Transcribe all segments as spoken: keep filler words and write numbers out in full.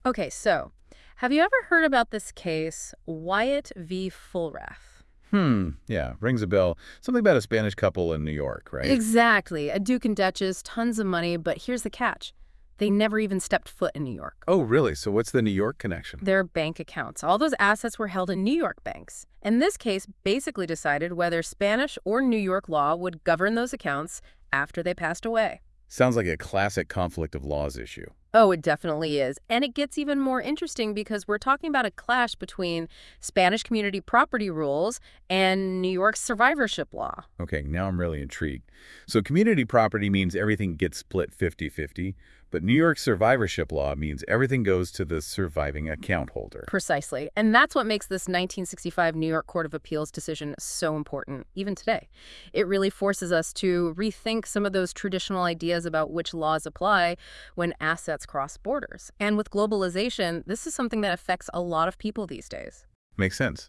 Okay, so have you ever heard about this case, Wyatt v. Fulrath? Hmm, yeah, rings a bell. Something about a Spanish couple in New York, right? Exactly. A duke and duchess, tons of money, but here's the catch. They never even stepped foot in New York. Oh, really? So what's the New York connection? Their bank accounts, all those assets were held in New York banks. And this case basically decided whether Spanish or New York law would govern those accounts after they passed away. Sounds like a classic conflict of laws issue. Oh, it definitely is. And it gets even more interesting because we're talking about a clash between Spanish community property rules and New York's survivorship law. Okay, now I'm really intrigued. So community property means everything gets split fifty fifty, but New York survivorship law means everything goes to the surviving account holder. Precisely. And that's what makes this nineteen sixty-five New York Court of Appeals decision so important, even today. It really forces us to rethink some of those traditional ideas about which laws apply when assets cross borders. And with globalization, this is something that affects a lot of people these days. Makes sense.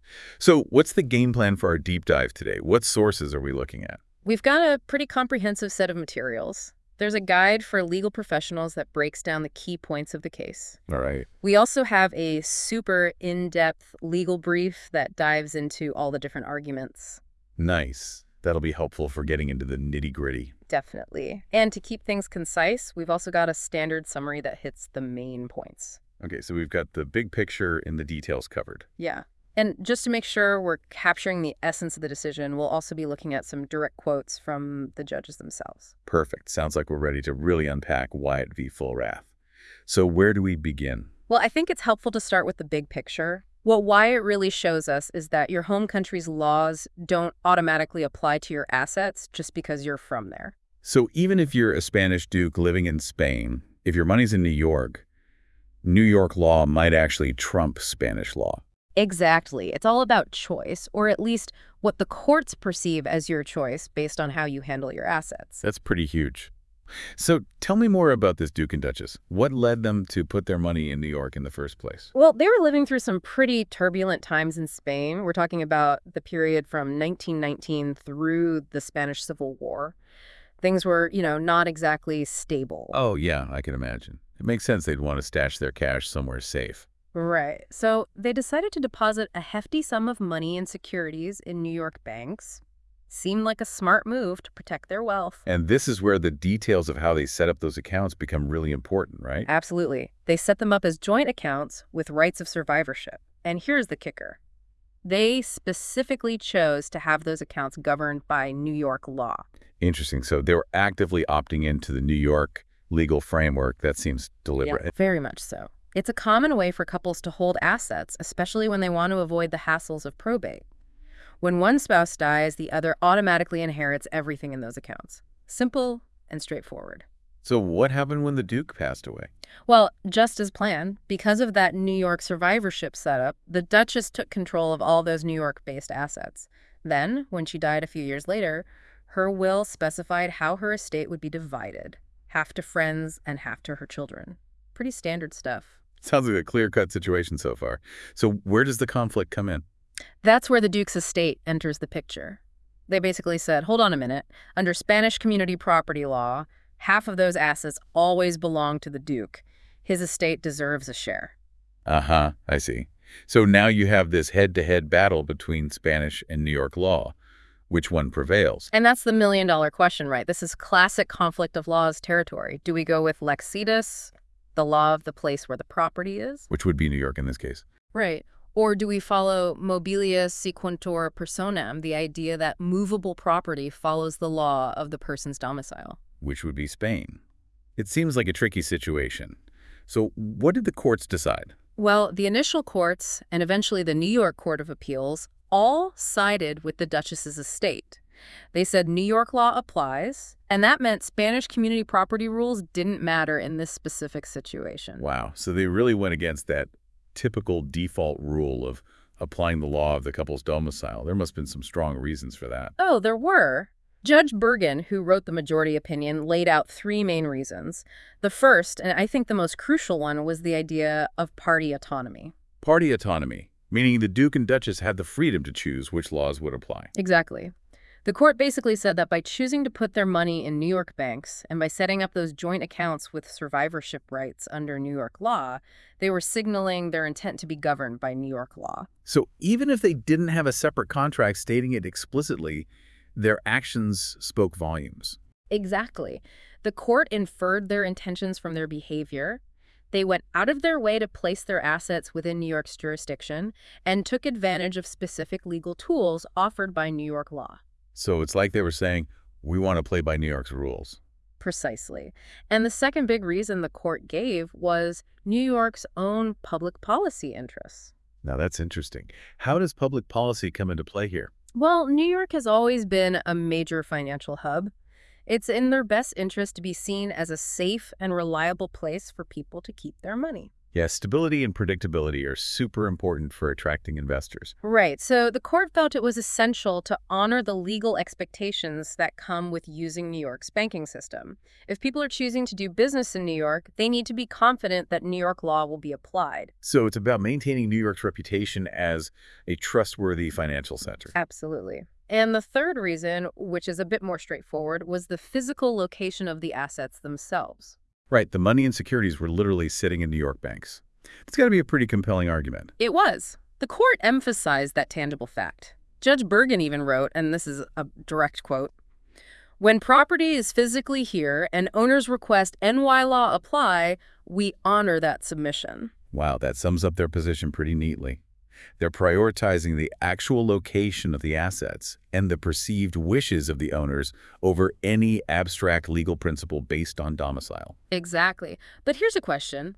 So what's the game plan for our deep dive today? What sources are we looking at? We've got a pretty comprehensive set of materials. There's a guide for legal professionals that breaks down the key points of the case. All right. We also have a super in-depth legal brief that dives into all the different arguments. Nice. That'll be helpful for getting into the nitty-gritty. Definitely. And to keep things concise, we've also got a standard summary that hits the main points. Okay, so we've got the big picture and the details covered. Yeah. And just to make sure we're capturing the essence of the decision, we'll also be looking at some direct quotes from the judges themselves. Perfect. Sounds like we're ready to really unpack Wyatt v. Fulrath. So where do we begin? Well, I think it's helpful to start with the big picture. What Wyatt really shows us is that your home country's laws don't automatically apply to your assets just because you're from there. So even if you're a Spanish duke living in Spain, if your money's in New York, New York law might actually trump Spanish law. Exactly. It's all about choice, or at least what the courts perceive as your choice based on how you handle your assets. That's pretty huge. So tell me more about this Duke and Duchess. What led them to put their money in New York in the first place? Well, they were living through some pretty turbulent times in Spain. We're talking about the period from nineteen nineteen through the Spanish Civil War. Things were, you know, not exactly stable. Oh, yeah, I can imagine. It makes sense they'd want to stash their cash somewhere safe. Right. So they decided to deposit a hefty sum of money in securities in New York banks. Seemed like a smart move to protect their wealth. And this is where the details of how they set up those accounts become really important, right? Absolutely. They set them up as joint accounts with rights of survivorship. And here's the kicker. They specifically chose to have those accounts governed by New York law. Interesting. So they were actively opting into the New York legal framework. That seems deliberate. Yeah, very much so. It's a common way for couples to hold assets, especially when they want to avoid the hassles of probate. When one spouse dies, the other automatically inherits everything in those accounts. Simple and straightforward. So what happened when the Duke passed away? Well, just as planned, because of that New York survivorship setup, the Duchess took control of all those New York-based assets. Then, when she died a few years later, her will specified how her estate would be divided, half to friends and half to her children. Pretty standard stuff. Sounds like a clear-cut situation so far. So where does the conflict come in? That's where the Duke's estate enters the picture. They basically said, hold on a minute, under Spanish community property law, half of those assets always belong to the Duke. His estate deserves a share. Uh-huh, I see. So now you have this head-to-head battle between Spanish and New York law. Which one prevails? And that's the million-dollar question, right? This is classic conflict of laws territory. Do we go with lex situs, the law of the place where the property is? Which would be New York in this case. Right. Or do we follow mobilia sequuntur personam, the idea that movable property follows the law of the person's domicile? Which would be Spain. It seems like a tricky situation. So what did the courts decide? Well, the initial courts, and eventually the New York Court of Appeals, all sided with the Duchess's estate. They said New York law applies, and that meant Spanish community property rules didn't matter in this specific situation. Wow, so they really went against that typical default rule of applying the law of the couple's domicile. There must have been some strong reasons for that. Oh, there were. Judge Bergen, who wrote the majority opinion, laid out three main reasons. The first, and I think the most crucial one, was the idea of party autonomy. Party autonomy, meaning the Duke and Duchess had the freedom to choose which laws would apply. Exactly. The court basically said that by choosing to put their money in New York banks and by setting up those joint accounts with survivorship rights under New York law, they were signaling their intent to be governed by New York law. So even if they didn't have a separate contract stating it explicitly, their actions spoke volumes. Exactly. The court inferred their intentions from their behavior. They went out of their way to place their assets within New York's jurisdiction and took advantage of specific legal tools offered by New York law. So it's like they were saying, we want to play by New York's rules. Precisely. And the second big reason the court gave was New York's own public policy interests. Now that's interesting. How does public policy come into play here? Well, New York has always been a major financial hub. It's in their best interest to be seen as a safe and reliable place for people to keep their money. Yes, stability and predictability are super important for attracting investors. Right, so the court felt it was essential to honor the legal expectations that come with using New York's banking system. If people are choosing to do business in New York, they need to be confident that New York law will be applied. So it's about maintaining New York's reputation as a trustworthy financial center. Absolutely. And the third reason, which is a bit more straightforward, was the physical location of the assets themselves. Right, the money and securities were literally sitting in New York banks. It's got to be a pretty compelling argument. It was. The court emphasized that tangible fact. Judge Bergen even wrote, and this is a direct quote, "When property is physically here and owners request N Y law apply, we honor that submission." Wow, that sums up their position pretty neatly. They're prioritizing the actual location of the assets and the perceived wishes of the owners over any abstract legal principle based on domicile. Exactly. But here's a question.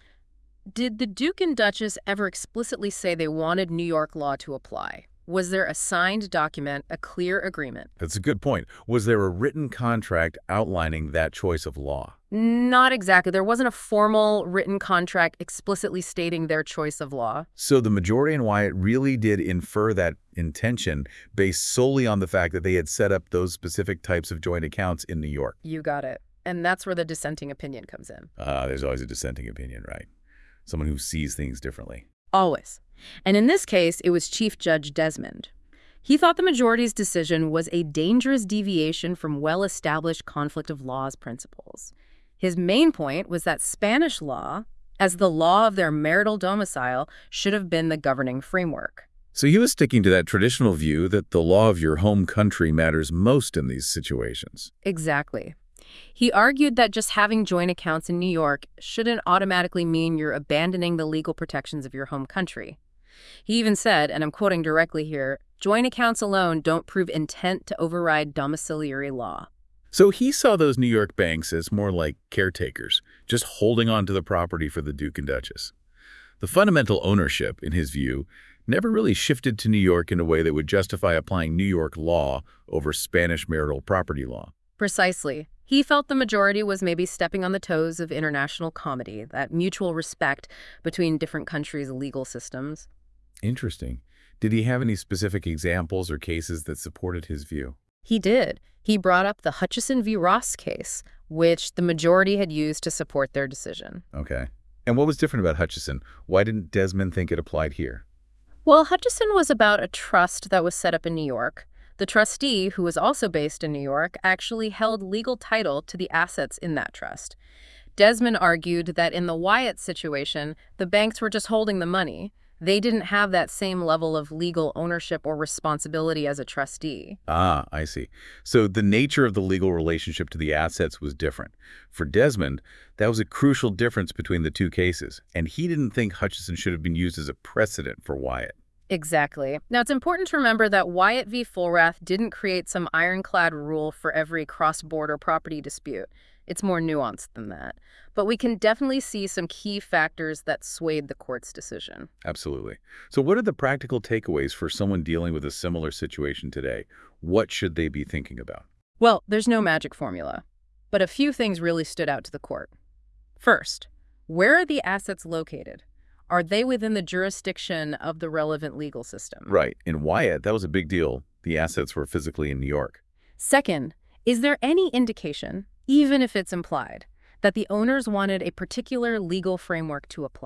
Did the Duke and Duchess ever explicitly say they wanted New York law to apply? Was there a signed document, a clear agreement? That's a good point. Was there a written contract outlining that choice of law? Not exactly. There wasn't a formal written contract explicitly stating their choice of law. So the majority in Wyatt really did infer that intention based solely on the fact that they had set up those specific types of joint accounts in New York. You got it. And that's where the dissenting opinion comes in. Uh, there's always a dissenting opinion, right? Someone who sees things differently. Always. And in this case, it was Chief Judge Desmond. He thought the majority's decision was a dangerous deviation from well-established conflict of laws principles. His main point was that Spanish law, as the law of their marital domicile, should have been the governing framework. So he was sticking to that traditional view that the law of your home country matters most in these situations. Exactly. He argued that just having joint accounts in New York shouldn't automatically mean you're abandoning the legal protections of your home country. He even said, and I'm quoting directly here, joint accounts alone don't prove intent to override domiciliary law. So he saw those New York banks as more like caretakers, just holding on to the property for the Duke and Duchess. The fundamental ownership, in his view, never really shifted to New York in a way that would justify applying New York law over Spanish marital property law. Precisely. He felt the majority was maybe stepping on the toes of international comity, that mutual respect between different countries' legal systems. Interesting. Did he have any specific examples or cases that supported his view? He did. He brought up the Hutchison v. Ross case, which the majority had used to support their decision. Okay. And what was different about Hutchison? Why didn't Desmond think it applied here? Well, Hutchison was about a trust that was set up in New York. The trustee, who was also based in New York, actually held legal title to the assets in that trust. Desmond argued that in the Wyatt situation, the banks were just holding the money. They didn't have that same level of legal ownership or responsibility as a trustee. Ah, I see. So the nature of the legal relationship to the assets was different. For Desmond, that was a crucial difference between the two cases, and he didn't think Hutchison should have been used as a precedent for Wyatt. Exactly. Now, it's important to remember that Wyatt v. Fulrath didn't create some ironclad rule for every cross-border property dispute. It's more nuanced than that. But we can definitely see some key factors that swayed the court's decision. Absolutely. So what are the practical takeaways for someone dealing with a similar situation today? What should they be thinking about? Well, there's no magic formula, but a few things really stood out to the court. First, where are the assets located? Are they within the jurisdiction of the relevant legal system? Right. In Wyatt, that was a big deal. The assets were physically in New York. Second, is there any indication, even if it's implied, that the owners wanted a particular legal framework to apply?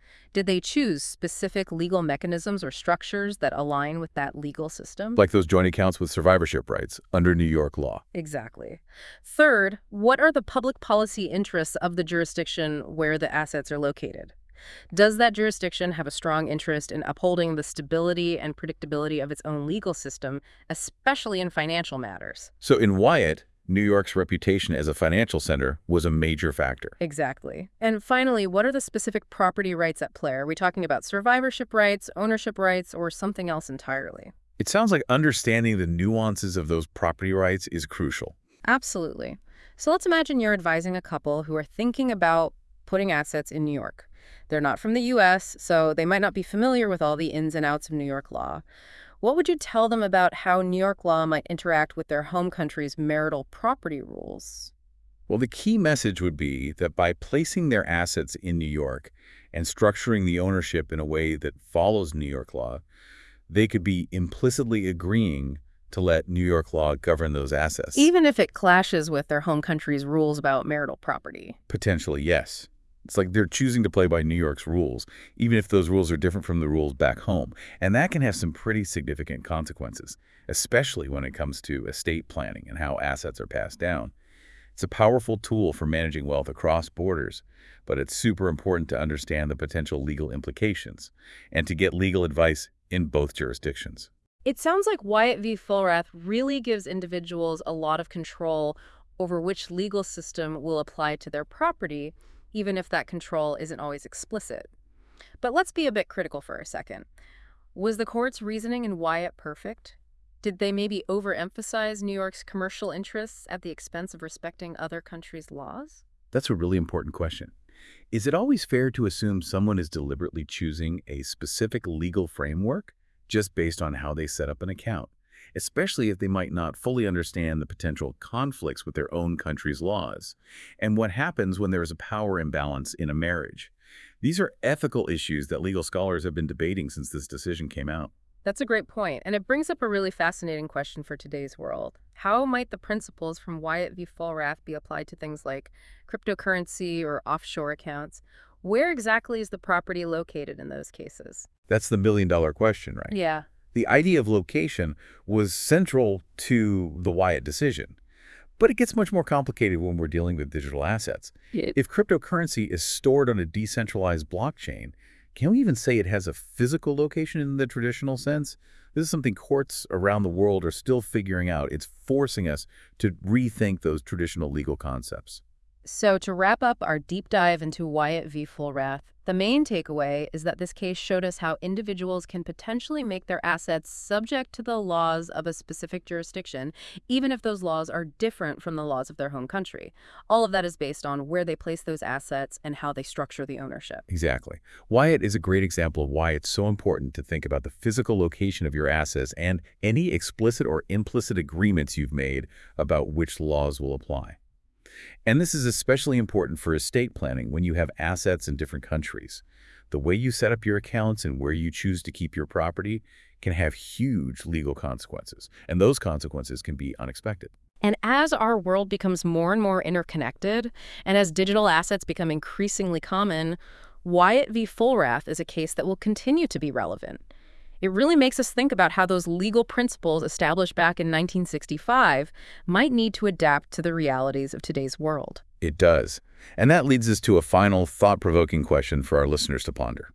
Did they choose specific legal mechanisms or structures that align with that legal system? Like those joint accounts with survivorship rights under New York law. Exactly. Third, what are the public policy interests of the jurisdiction where the assets are located? Does that jurisdiction have a strong interest in upholding the stability and predictability of its own legal system, especially in financial matters? So in Wyatt, New York's reputation as a financial center was a major factor. Exactly. And finally, what are the specific property rights at play? Are we talking about survivorship rights, ownership rights, or something else entirely? It sounds like understanding the nuances of those property rights is crucial. Absolutely. So let's imagine you're advising a couple who are thinking about putting assets in New York. They're not from the U S, so they might not be familiar with all the ins and outs of New York law. What would you tell them about how New York law might interact with their home country's marital property rules? Well, the key message would be that by placing their assets in New York and structuring the ownership in a way that follows New York law, they could be implicitly agreeing to let New York law govern those assets. Even if it clashes with their home country's rules about marital property. Potentially, yes. It's like they're choosing to play by New York's rules, even if those rules are different from the rules back home. And that can have some pretty significant consequences, especially when it comes to estate planning and how assets are passed down. It's a powerful tool for managing wealth across borders, but it's super important to understand the potential legal implications and to get legal advice in both jurisdictions. It sounds like Wyatt v. Fulrath really gives individuals a lot of control over which legal system will apply to their property, even if that control isn't always explicit. But let's be a bit critical for a second. Was the court's reasoning in Wyatt perfect? Did they maybe overemphasize New York's commercial interests at the expense of respecting other countries' laws? That's a really important question. Is it always fair to assume someone is deliberately choosing a specific legal framework just based on how they set up an account, especially if they might not fully understand the potential conflicts with their own country's laws, and what happens when there is a power imbalance in a marriage? These are ethical issues that legal scholars have been debating since this decision came out. That's a great point, and it brings up a really fascinating question for today's world. How might the principles from Wyatt v. Fulrath be applied to things like cryptocurrency or offshore accounts? Where exactly is the property located in those cases? That's the million-dollar question, right? Yeah. The idea of location was central to the Wyatt decision. But it gets much more complicated when we're dealing with digital assets. Yeah. If cryptocurrency is stored on a decentralized blockchain, can we even say it has a physical location in the traditional sense? This is something courts around the world are still figuring out. It's forcing us to rethink those traditional legal concepts. So to wrap up our deep dive into Wyatt v. Fulrath, the main takeaway is that this case showed us how individuals can potentially make their assets subject to the laws of a specific jurisdiction, even if those laws are different from the laws of their home country. All of that is based on where they place those assets and how they structure the ownership. Exactly. Wyatt is a great example of why it's so important to think about the physical location of your assets and any explicit or implicit agreements you've made about which laws will apply. And this is especially important for estate planning when you have assets in different countries. The way you set up your accounts and where you choose to keep your property can have huge legal consequences, and those consequences can be unexpected. And as our world becomes more and more interconnected, and as digital assets become increasingly common, Wyatt v. Fulrath is a case that will continue to be relevant. It really makes us think about how those legal principles established back in nineteen sixty-five might need to adapt to the realities of today's world. It does. And that leads us to a final thought-provoking question for our listeners to ponder.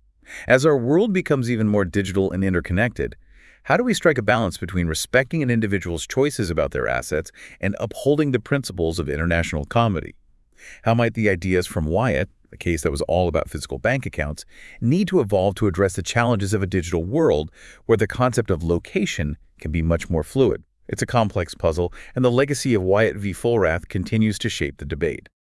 As our world becomes even more digital and interconnected, how do we strike a balance between respecting an individual's choices about their assets and upholding the principles of international comity? How might the ideas from Wyatt, a case that was all about physical bank accounts, need to evolve to address the challenges of a digital world where the concept of location can be much more fluid? It's a complex puzzle, and the legacy of Wyatt v. Fulrath continues to shape the debate.